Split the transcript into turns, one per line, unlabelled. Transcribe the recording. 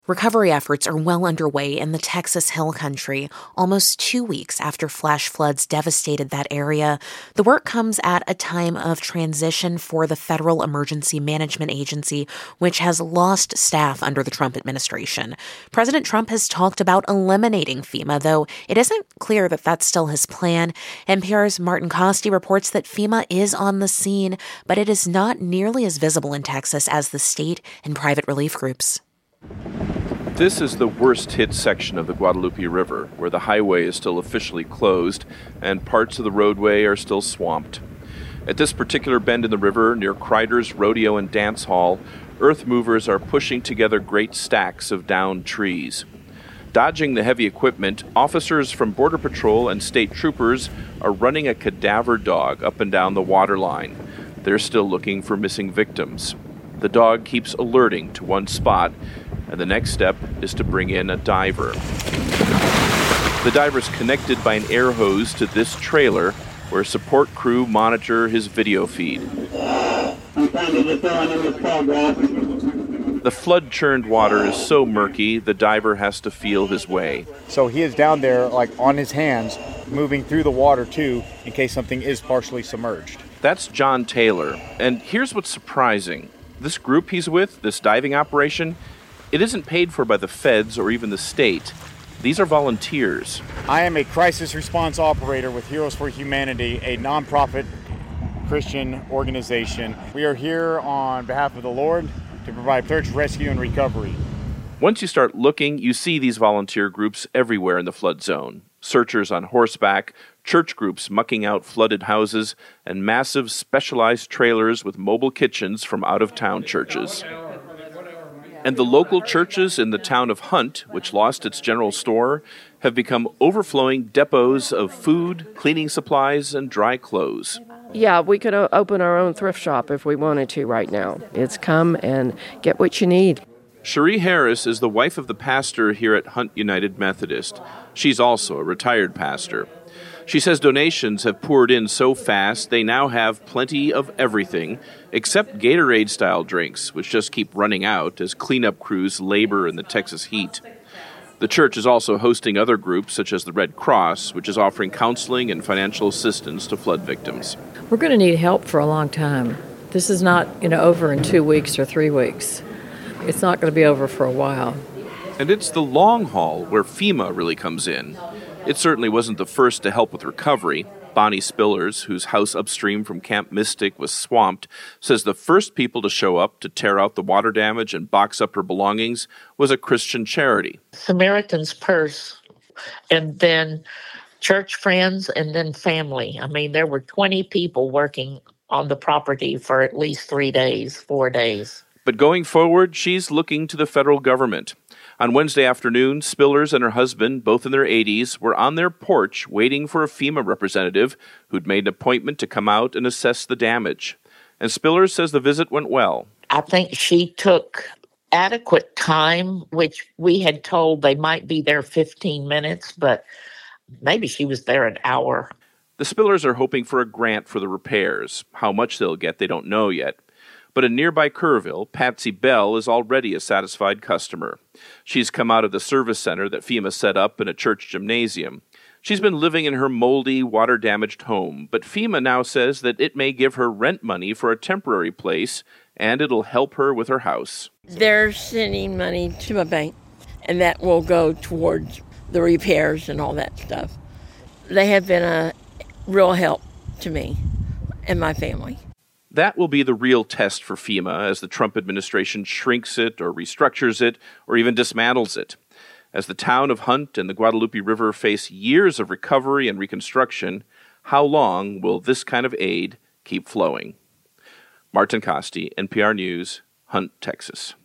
Recovery efforts are well underway in the Texas Hill Country, almost 2 weeks after flash floods devastated that area. The work comes at a time of transition for the Federal Emergency Management Agency, which has lost staff under the Trump administration. President Trump has talked about eliminating FEMA, though it isn't clear that that's still his plan. NPR's Martin Costi reports that FEMA is on the scene, but it is not nearly as visible in Texas as the state and private relief groups.
This is the worst-hit section of the Guadalupe River, where the highway is still officially closed and parts of the roadway are still swamped. At this particular bend in the river, near Kreider's Rodeo and Dance Hall, earth movers are pushing together great stacks of downed trees. Dodging the heavy equipment, officers from Border Patrol and state troopers are running a cadaver dog up and down the water line. They're still looking for missing victims. The dog keeps alerting to one spot, and the next step is to bring in a diver. The diver's connected by an air hose to this trailer where support crew monitor his video feed. The flood-churned water is so murky, the diver has to feel his way.
So he is down there, like on his hands, moving through the water too, in case something is partially submerged.
That's John Taylor, and here's what's surprising. This group he's with, this diving operation, it isn't paid for by the feds or even the state. These are volunteers.
I am a crisis response operator with Heroes for Humanity, a nonprofit Christian organization. We are here on behalf of the Lord to provide search, rescue, and recovery.
Once you start looking, you see these volunteer groups everywhere in the flood zone. Searchers on horseback, church groups mucking out flooded houses, and massive specialized trailers with mobile kitchens from out-of-town churches. And the local churches in the town of Hunt, which lost its general store, have become overflowing depots of food, cleaning supplies, and dry clothes.
Yeah, we could open our own thrift shop if we wanted to right now. It's come and get what you need.
Cherie Harris is the wife of the pastor here at Hunt United Methodist. She's also a retired pastor. She says donations have poured in so fast they now have plenty of everything, except Gatorade-style drinks, which just keep running out as cleanup crews labor in the Texas heat. The church is also hosting other groups, such as the Red Cross, which is offering counseling and financial assistance to flood victims.
We're going to need help for a long time. This is not, over in 2 weeks or 3 weeks. It's not going to be over for a while.
And it's the long haul where FEMA really comes in. It certainly wasn't the first to help with recovery. Bonnie Spillers, whose house upstream from Camp Mystic was swamped, says the first people to show up to tear out the water damage and box up her belongings was a Christian charity.
Samaritan's Purse, and then church friends, and then family. I mean, there were 20 people working on the property for at least 4 days.
But going forward, she's looking to the federal government. On Wednesday afternoon, Spillers and her husband, both in their 80s, were on their porch waiting for a FEMA representative who'd made an appointment to come out and assess the damage. And Spillers says the visit went well.
I think she took adequate time, which we had told they might be there 15 minutes, but maybe she was there an hour.
The Spillers are hoping for a grant for the repairs. How much they'll get, they don't know yet. But in nearby Kerrville, Patsy Bell is already a satisfied customer. She's come out of the service center that FEMA set up in a church gymnasium. She's been living in her moldy, water-damaged home, but FEMA now says that it may give her rent money for a temporary place, and it'll help her with her house.
They're sending money to my bank, and that will go towards the repairs and all that stuff. They have been a real help to me and my family.
That will be the real test for FEMA as the Trump administration shrinks it or restructures it or even dismantles it. As the town of Hunt and the Guadalupe River face years of recovery and reconstruction, how long will this kind of aid keep flowing? Martin Costi, NPR News, Hunt, Texas.